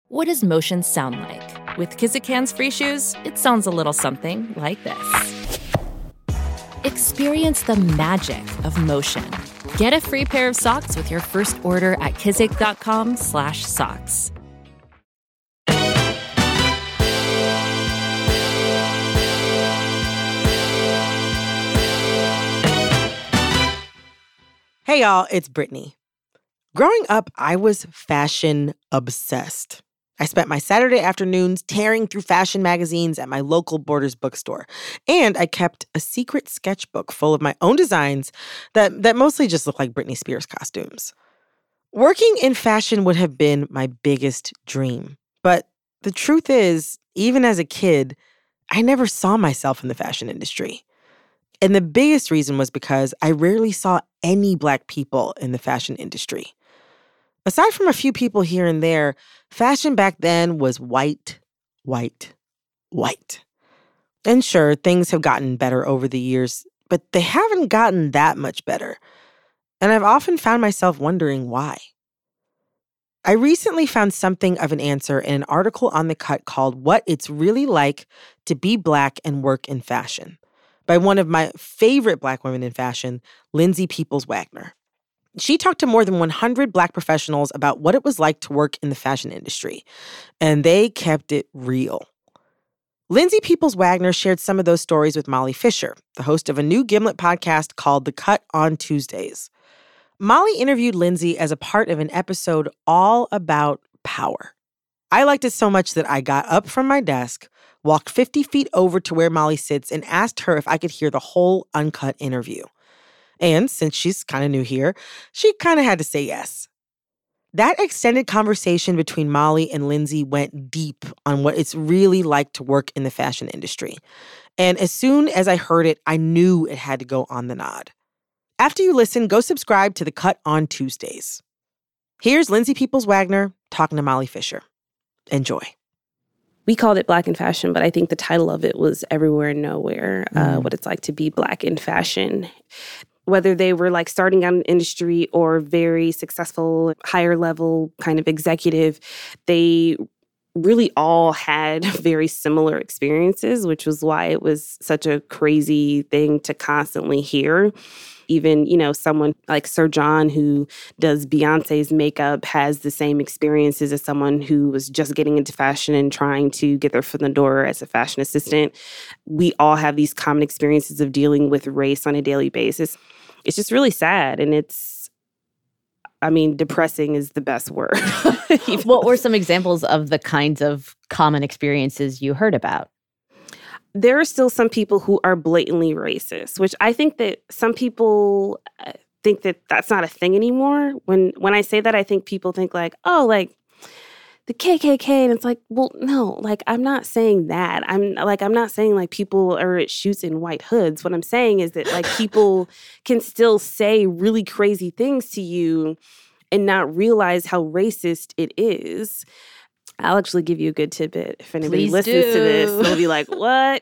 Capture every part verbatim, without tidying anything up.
What does motion sound like? With Kizikans free shoes, it sounds a little something like this. Experience the magic of motion. Get a free pair of socks with your first order at kizik.com slash socks. Hey y'all, it's Brittany. Growing up, I was fashion obsessed. I spent my Saturday afternoons tearing through fashion magazines at my local Borders bookstore. And I kept a secret sketchbook full of my own designs that, that mostly just looked like Britney Spears costumes. Working in fashion would have been my biggest dream. But the truth is, even as a kid, I never saw myself in the fashion industry. And the biggest reason was because I rarely saw any Black people in the fashion industry. Aside from a few people here and there, fashion back then was white, white, white. And sure, things have gotten better over the years, but they haven't gotten that much better. And I've often found myself wondering why. I recently found something of an answer in an article on The Cut called What It's Really Like to Be Black and Work in Fashion by one of my favorite Black women in fashion, Lindsay Peoples-Wagner. She talked to more than one hundred Black professionals about what it was like to work in the fashion industry, and they kept it real. Lindsay Peoples-Wagner shared some of those stories with Molly Fisher, the host of a new Gimlet podcast called The Cut on Tuesdays. Molly interviewed Lindsay as a part of an episode all about power. I liked it so much that I got up from my desk, walked fifty feet over to where Molly sits, and asked her if I could hear the whole uncut interview. And since she's kind of new here, she kind of had to say yes. That extended conversation between Molly and Lindsay went deep on what it's really like to work in the fashion industry. And as soon as I heard it, I knew it had to go on the nod. After you listen, go subscribe to The Cut on Tuesdays. Here's Lindsay Peoples-Wagner talking to Molly Fisher. Enjoy. We called it Black in Fashion, but I think the title of it was Everywhere and Nowhere, mm. uh, what it's like to be Black in fashion. Whether they were like starting out in the industry or very successful, higher level kind of executive, they really all had very similar experiences, which was why it was such a crazy thing to constantly hear. Even, you know, someone like Sir John, who does Beyonce's makeup, has the same experiences as someone who was just getting into fashion and trying to get their foot in the door as a fashion assistant. We all have these common experiences of dealing with race on a daily basis. It's just really sad. And it's, I mean, depressing is the best word. What were some examples of the kinds of common experiences you heard about? There are still some people who are blatantly racist, which I think that some people think that that's not a thing anymore. When when I say that, I think people think like, oh, like the K K K. And it's like, well, no, like I'm not saying that. I'm like, I'm not saying like people are at shoots in white hoods. What I'm saying is that like people can still say really crazy things to you and not realize how racist it is. I'll actually give you a good tidbit. If anybody Please listens do. to this, they'll be like, what?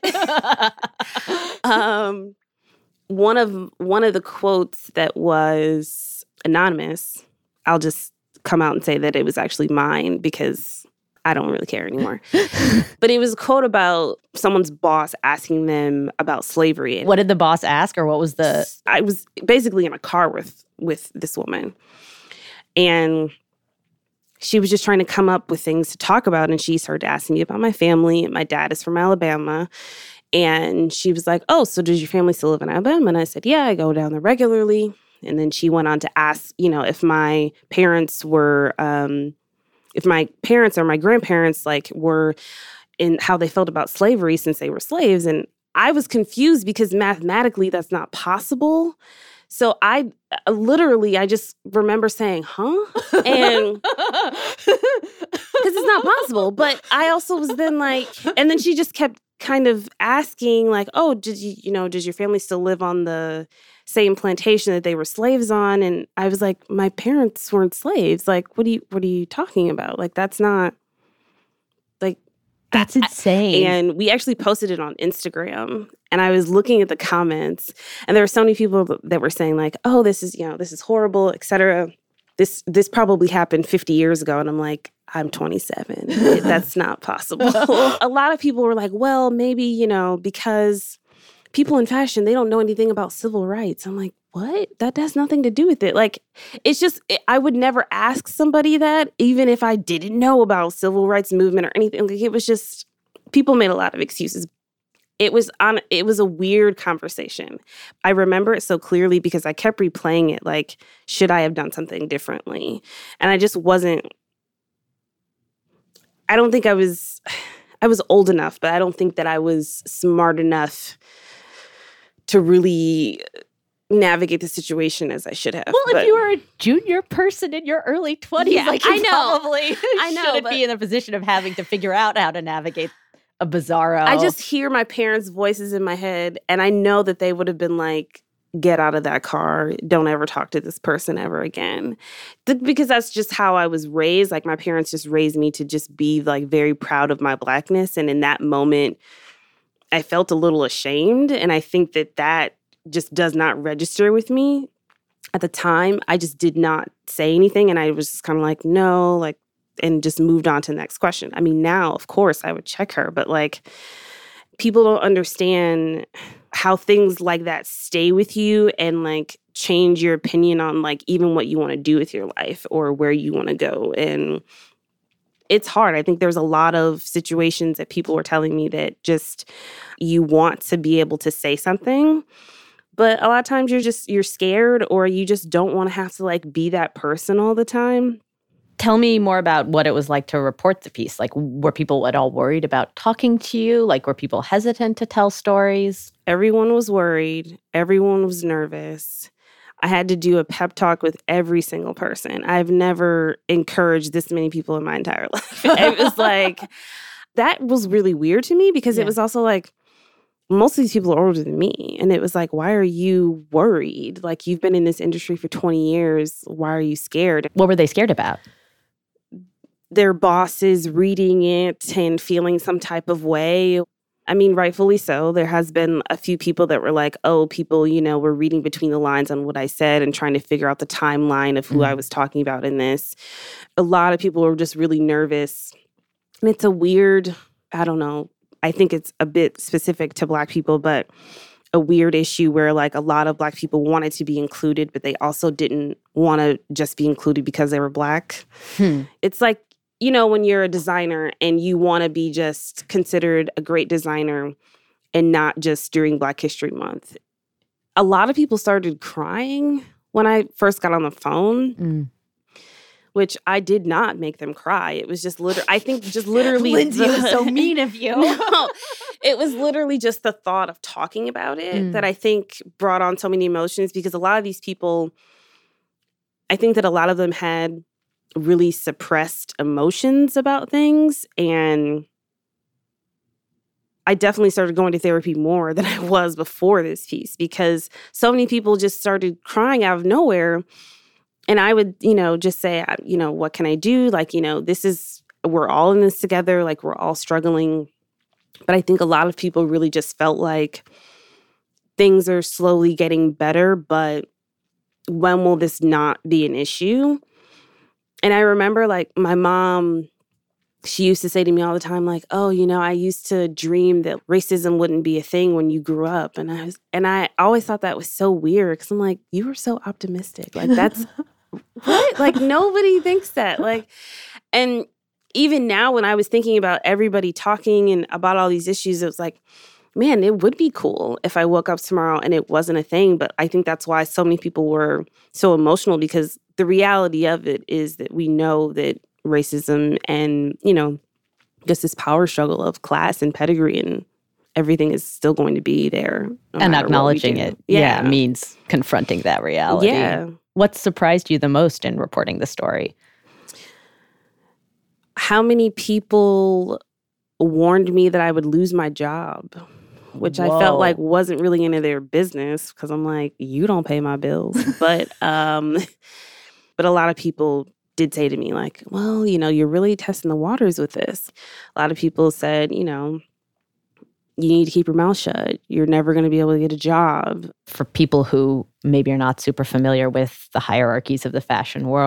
um, one of one of the quotes that was anonymous, I'll just come out and say that it was actually mine because I don't really care anymore. But it was a quote about someone's boss asking them about slavery. What did the boss ask, or what was the... I was basically in a car with with this woman. And she was just trying to come up with things to talk about. And she started asking me about my family. My dad is from Alabama. And she was like, oh, so does your family still live in Alabama? And I said, yeah, I go down there regularly. And then she went on to ask, you know, if my parents were, um, if my parents or my grandparents, like, were in how they felt about slavery since they were slaves. And I was confused because mathematically that's not possible. So I uh, literally, I just remember saying, huh? And because it's not possible. But I also was then like, and then she just kept kind of asking like, oh, did you, you know, does your family still live on the same plantation that they were slaves on? And I was like, my parents weren't slaves. Like, what are you, what are you talking about? Like, that's not, like, That's insane. And we actually posted it on Instagram. And I was looking at the comments, and there were so many people that were saying like, oh, this is, you know, this is horrible, et cetera. This, this probably happened fifty years ago. And I'm like, I'm twenty-seven. That's not possible. A lot of people were like, well, maybe, you know, because people in fashion, they don't know anything about civil rights. I'm like, what? That has nothing to do with it. Like, it's just, I would never ask somebody that, even if I didn't know about civil rights movement or anything. Like, it was just, people made a lot of excuses. It was on, it was a weird conversation. I remember it so clearly because I kept replaying it. Like, should I have done something differently? And I just wasn't, I don't think I was, I was old enough, but I don't think that I was smart enough to really navigate the situation as I should have. Well, but, if you were a junior person in your early twenties, yeah, like you I know. probably I know, shouldn't but, be in a position of having to figure out how to navigate a bizarro. I just hear my parents' voices in my head, and I know that they would have been like, get out of that car. Don't ever talk to this person ever again. Th- because that's just how I was raised. Like, my parents just raised me to just be like very proud of my Blackness. And in that moment, I felt a little ashamed. And I think that that just does not register with me. At the time, I just did not say anything. And I was just kind of like, no, like, and just moved on to the next question. I mean, now, of course, I would check her. But like, people don't understand how things like that stay with you and like change your opinion on like even what you want to do with your life or where you want to go. And it's hard. I think there's a lot of situations that people were telling me that just you want to be able to say something, but a lot of times you're just you're scared or you just don't want to have to like be that person all the time. Tell me more about what it was like to report the piece. Like, were people at all worried about talking to you? Like, were people hesitant to tell stories? Everyone was worried. Everyone was nervous. I had to do a pep talk with every single person. I've never encouraged this many people in my entire life. It was like, that was really weird to me because yeah. It was also like, most of these people are older than me. And it was like, why are you worried? Like, you've been in this industry for twenty years. Why are you scared? What were they scared about? Their bosses reading it and feeling some type of way. I mean, rightfully so. There has been a few people that were like, oh, people, you know, were reading between the lines on what I said and trying to figure out the timeline of who mm. I was talking about in this. A lot of people were just really nervous. And it's a weird, I don't know, I think it's a bit specific to Black people, but a weird issue where like a lot of Black people wanted to be included, but they also didn't want to just be included because they were Black. Hmm. It's like, you know, when you're a designer and you want to be just considered a great designer and not just during Black History Month. A lot of people started crying when I first got on the phone, mm. which I did not make them cry. It was just literally, I think just literally. Lindsay, the, it was so mean of you. No, it was literally just the thought of talking about it mm. that I think brought on so many emotions because a lot of these people, I think that a lot of them had really suppressed emotions about things. And I definitely started going to therapy more than I was before this piece because so many people just started crying out of nowhere. And I would, you know, just say, you know, what can I do? Like, you know, this is, we're all in this together. Like, we're all struggling. But I think a lot of people really just felt like things are slowly getting better, but when will this not be an issue? And I remember, like, my mom, she used to say to me all the time, like, oh, you know, I used to dream that racism wouldn't be a thing when you grew up. And I was, and I always thought that was so weird because I'm like, you were so optimistic. Like, that's, what? Like, nobody thinks that. Like, and even now when I was thinking about everybody talking and about all these issues, it was like, man, it would be cool if I woke up tomorrow and it wasn't a thing. But I think that's why so many people were so emotional because the reality of it is that we know that racism and, you know, just this power struggle of class and pedigree and everything is still going to be there. No and acknowledging it, yeah. yeah, means confronting that reality. Yeah. What surprised you the most in reporting the story? How many people warned me that I would lose my job, which Whoa. I felt like wasn't really any of their business because I'm like, you don't pay my bills. but um, but a lot of people did say to me like, well, you know, you're really testing the waters with this. A lot of people said, you know, you need to keep your mouth shut. You're never going to be able to get a job. For people who maybe are not super familiar with the hierarchies of the fashion world,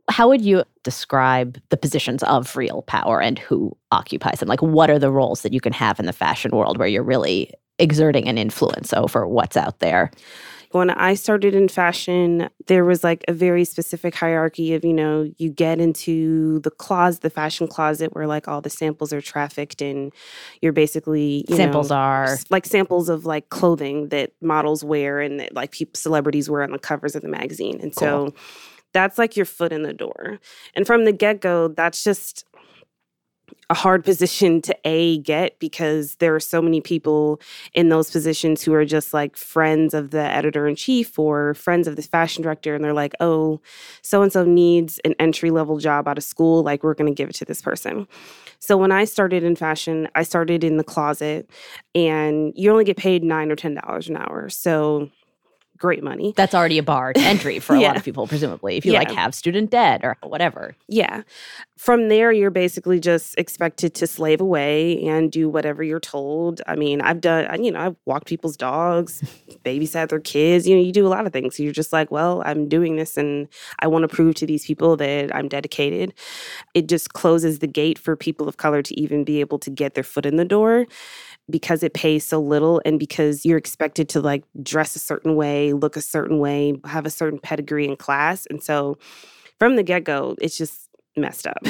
How would you describe the positions of real power and who occupies them? Like, what are the roles that you can have in the fashion world where you're really exerting an influence over what's out there? When I started in fashion, there was like a very specific hierarchy of, you know, you get into the closet, the fashion closet where like all the samples are trafficked and you're basically, you Samples know, are like samples of like clothing that models wear and that like people, celebrities wear on the covers of the magazine. And Cool. so that's like your foot in the door. And from the get-go, that's just a hard position to A, get, because there are so many people in those positions who are just like friends of the editor-in-chief or friends of the fashion director. And they're like, oh, so-and-so needs an entry-level job out of school. Like, we're going to give it to this person. So when I started in fashion, I started in the closet and you only get paid nine or ten dollars an hour. So great money. That's already a bar to entry for a Yeah. lot of people, presumably, if you Yeah. like have student debt or whatever. Yeah. From there, you're basically just expected to slave away and do whatever you're told. I mean, I've done, you know, I've walked people's dogs, babysat their kids. You know, you do a lot of things. So you're just like, well, I'm doing this and I want to prove to these people that I'm dedicated. It just closes the gate for people of color to even be able to get their foot in the door, because it pays so little and because you're expected to like dress a certain way, look a certain way, have a certain pedigree in class. And so from the get-go, it's just messed up.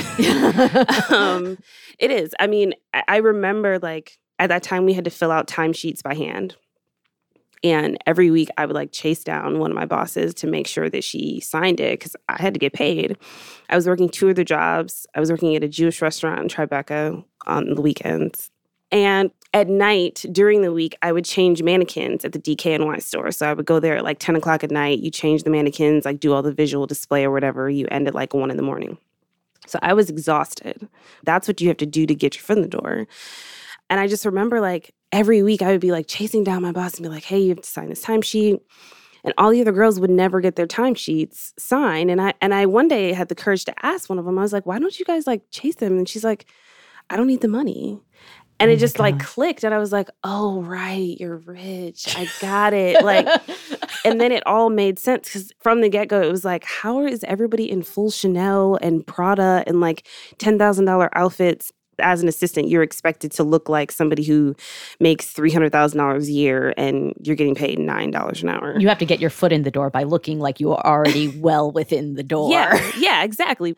um, it is. I mean, I, I remember like at that time we had to fill out timesheets by hand. And every week I would like chase down one of my bosses to make sure that she signed it because I had to get paid. I was working two other jobs. I was working at a Jewish restaurant in Tribeca on the weekends. And at night, during the week, I would change mannequins at the D K N Y store. So I would go there at like ten o'clock at night. You change the mannequins, like do all the visual display or whatever. You end at like one in the morning. So I was exhausted. That's what you have to do to get your foot in the door. And I just remember like every week I would be like chasing down my boss and be like, hey, you have to sign this timesheet. And all the other girls would never get their timesheets signed. And I and I one day had the courage to ask one of them. I was like, why don't you guys like chase them? And she's like, I don't need the money. And Oh it just my like gosh. clicked. And I was like, oh, right, you're rich. I got it. Like, and then it all made sense because from the get-go, it was like, how is everybody in full Chanel and Prada and like ten thousand dollars outfits? As an assistant, you're expected to look like somebody who makes three hundred thousand dollars a year and you're getting paid nine dollars an hour. You have to get your foot in the door by looking like you are already well within the door. Yeah, yeah, exactly.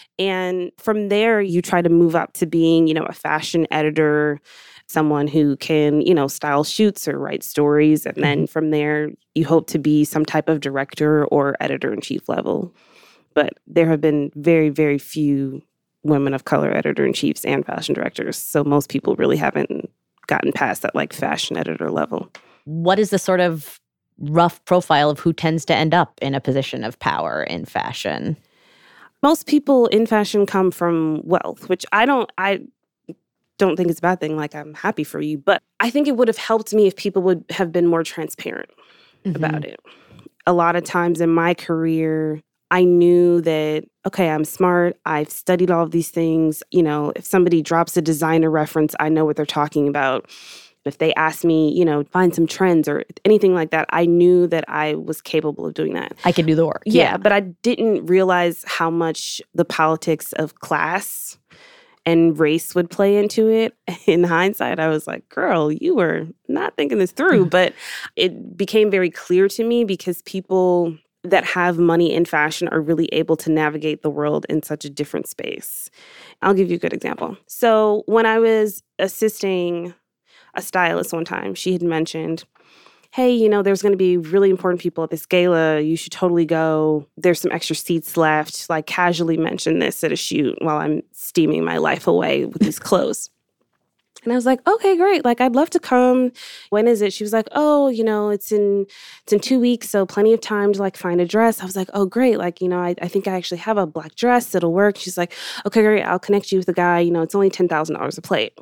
And from there, you try to move up to being, you know, a fashion editor, someone who can, you know, style shoots or write stories. And then from there, you hope to be some type of director or editor-in-chief level. But there have been very, very few women of color editor-in-chiefs and fashion directors. So most people really haven't gotten past that like fashion editor level. What is the sort of rough profile of who tends to end up in a position of power in fashion? Most people in fashion come from wealth, which I don't I don't think it's a bad thing. Like, I'm happy for you. But I think it would have helped me if people would have been more transparent Mhm. about it. A lot of times in my career, I knew that, okay, I'm smart. I've studied all of these things. You know, if somebody drops a designer reference, I know what they're talking about. If they ask me, you know, find some trends or anything like that, I knew that I was capable of doing that. I can do the work. Yeah, but I didn't realize how much the politics of class and race would play into it. In hindsight, I was like, girl, you were not thinking this through. But it became very clear to me because people that have money in fashion are really able to navigate the world in such a different space. I'll give you a good example. So when I was assisting a stylist one time, she had mentioned, hey, you know, there's going to be really important people at this gala. You should totally go. There's some extra seats left. Like, casually mention this at a shoot while I'm steaming my life away with these clothes. And I was like, okay, great. Like, I'd love to come. When is it? She was like, oh, you know, it's in it's in two weeks, so plenty of time to like find a dress. I was like, oh, great. Like, you know, I, I think I actually have a black dress that'll work. She's like, okay, great. I'll connect you with a guy. You know, it's only ten thousand dollars a plate.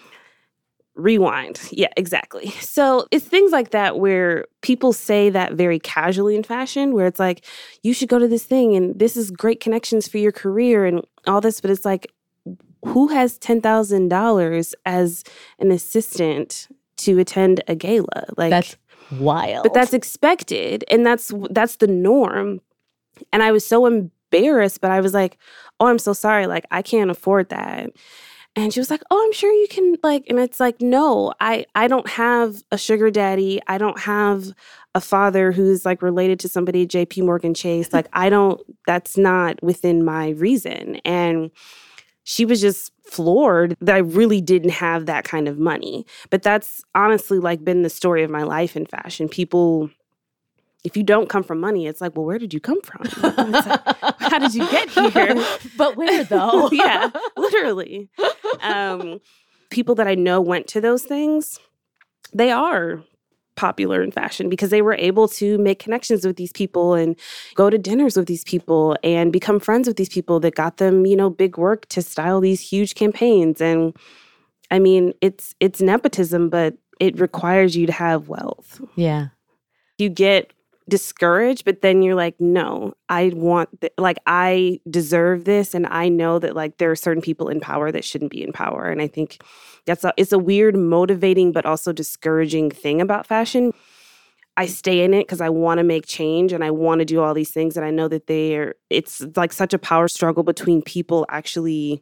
Rewind. Yeah, exactly. So it's things like that where people say that very casually in fashion, where it's like, you should go to this thing and this is great connections for your career and all this. But it's like, who has ten thousand dollars as an assistant to attend a gala? Like, That's wild. but that's expected. And that's that's the norm. And I was so embarrassed embarrassed, but I was like, oh, I'm so sorry. Like, I can't afford that. And she was like, oh, I'm sure you can, like, and it's like, no, I, I don't have a sugar daddy. I don't have a father who's like related to somebody at J P Morgan Chase. Like, I don't, that's not within my reason. And she was just floored that I really didn't have that kind of money. But that's honestly like been the story of my life in fashion. People, if you don't come from money, it's like, well, where did you come from? It's like, how did you get here? But where, though? Yeah, literally. Um, people that I know went to those things, they are popular in fashion because they were able to make connections with these people and go to dinners with these people and become friends with these people that got them, you know, big work to style these huge campaigns. And I mean, it's it's nepotism, but it requires you to have wealth. Yeah. You get discouraged, but then you're like, no, I want, th- like, I deserve this. And I know that, like, there are certain people in power that shouldn't be in power. And I think that's a, it's a weird, motivating, but also discouraging thing about fashion. I stay in it because I want to make change and I want to do all these things. And I know that they are, it's like such a power struggle between people actually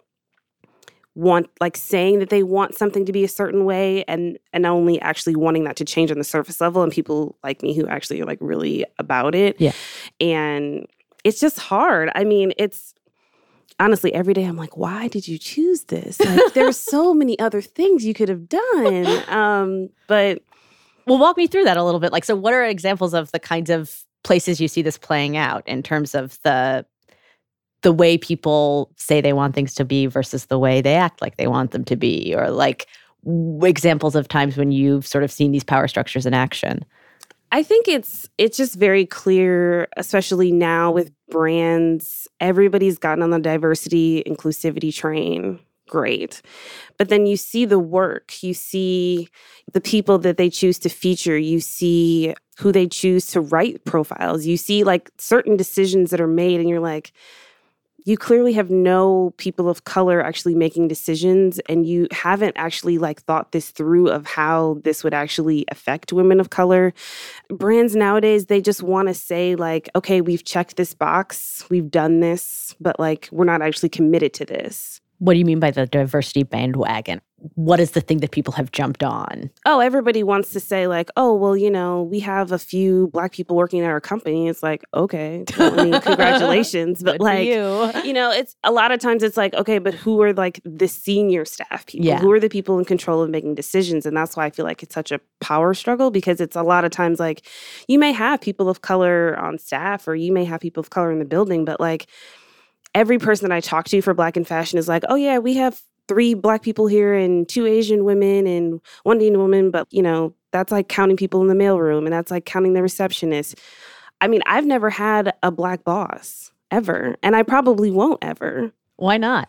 want, like, saying that they want something to be a certain way and and only actually wanting that to change on the surface level, and people like me who actually are like really about it. Yeah. And it's just hard. I mean, it's honestly every day I'm like, why did you choose this? Like, there's so many other things you could have done. Um, but well, walk me through that a little bit. Like, so what are examples of the kinds of places you see this playing out in terms of the the way people say they want things to be versus the way they act like they want them to be, or like w- examples of times when you've sort of seen these power structures in action? I think it's it's just very clear, especially now with brands, everybody's gotten on the diversity, inclusivity train. Great. But then you see the work, you see the people that they choose to feature, you see who they choose to write profiles, you see like certain decisions that are made, and you're like, you clearly have no people of color actually making decisions, and you haven't actually like thought this through of how this would actually affect women of color. Brands nowadays, they just want to say like, okay, we've checked this box, we've done this, but like we're not actually committed to this. What do you mean by the diversity bandwagon? What is the thing that people have jumped on? Oh, everybody wants to say like, oh, well, you know, we have a few Black people working at our company. It's like, okay, well, I mean, congratulations. But Good like, you. you know, it's a lot of times it's like, okay, but who are like the senior staff people? Yeah. Who are the people in control of making decisions? And that's why I feel like it's such a power struggle, because it's a lot of times like you may have people of color on staff or you may have people of color in the building, but like every person that I talk to for Black in fashion is like, oh yeah, we have three Black people here and two Asian women and one Indian woman. But, you know, that's like counting people in the mailroom and that's like counting the receptionist. I mean, I've never had a Black boss ever, and I probably won't ever. Why not?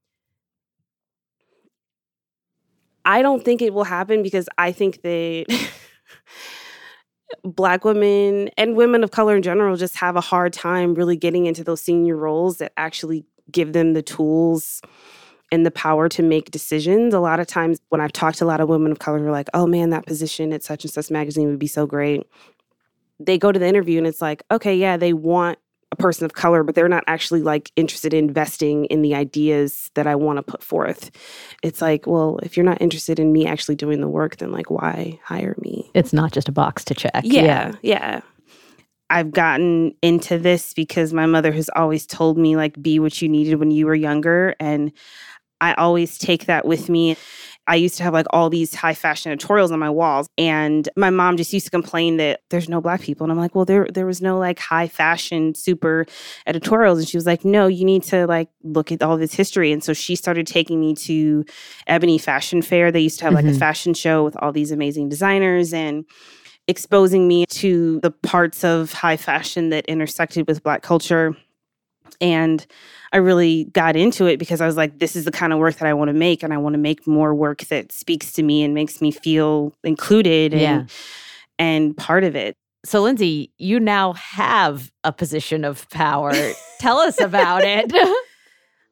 I don't think it will happen because I think that Black women and women of color in general just have a hard time really getting into those senior roles that actually give them the tools and the power to make decisions. A lot of times when I've talked to a lot of women of color who are like, oh man, that position at such and such magazine would be so great. They go to the interview and it's like, okay, yeah, they want a person of color, but they're not actually like interested in investing in the ideas that I want to put forth. It's like, well, if you're not interested in me actually doing the work, then like, why hire me? It's not just a box to check. Yeah, yeah. yeah. I've gotten into this because my mother has always told me like, be what you needed when you were younger. And I always take that with me. I used to have like all these high fashion editorials on my walls, and my mom just used to complain that there's no Black people. And I'm like, well, there there was no like high fashion super editorials. And she was like, no, you need to like look at all this history. And so she started taking me to Ebony Fashion Fair. They used to have like mm-hmm. a fashion show with all these amazing designers and exposing me to the parts of high fashion that intersected with Black culture. And I really got into it because I was like, this is the kind of work that I want to make. And I want to make more work that speaks to me and makes me feel included and, yeah. and part of it. So, Lindsay, you now have a position of power. Tell us about it.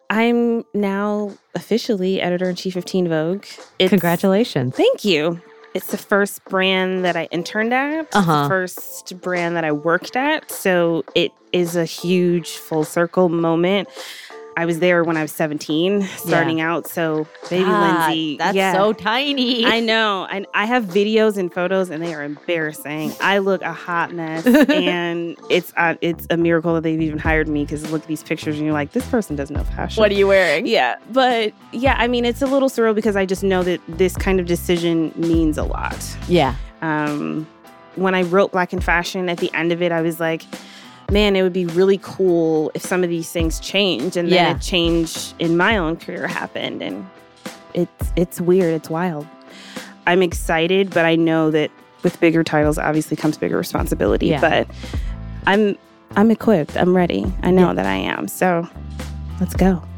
I'm now officially editor-in-chief of Teen Vogue. It's, Congratulations. Thank you. It's the first brand that I interned at. It's Uh-huh. the first brand that I worked at. So it is a huge full circle moment. I was there when I was seventeen, starting Yeah. out. So baby God, Lindsay, that's yeah. so tiny. I know. And I have videos and photos, and they are embarrassing. I look a hot mess, and it's uh, it's a miracle that they've even hired me, because look at these pictures, and you're like, this person doesn't know fashion. What are you wearing? Yeah, but yeah, I mean, it's a little surreal because I just know that this kind of decision means a lot. Yeah. Um, when I wrote Black in Fashion, at the end of it, I was like, man, it would be really cool if some of these things change. And then Yeah. a change in my own career happened. And it's it's weird. It's wild. I'm excited, but I know that with bigger titles, obviously comes bigger responsibility. Yeah. But I'm I'm equipped. I'm ready. I know Yeah. that I am. So let's go.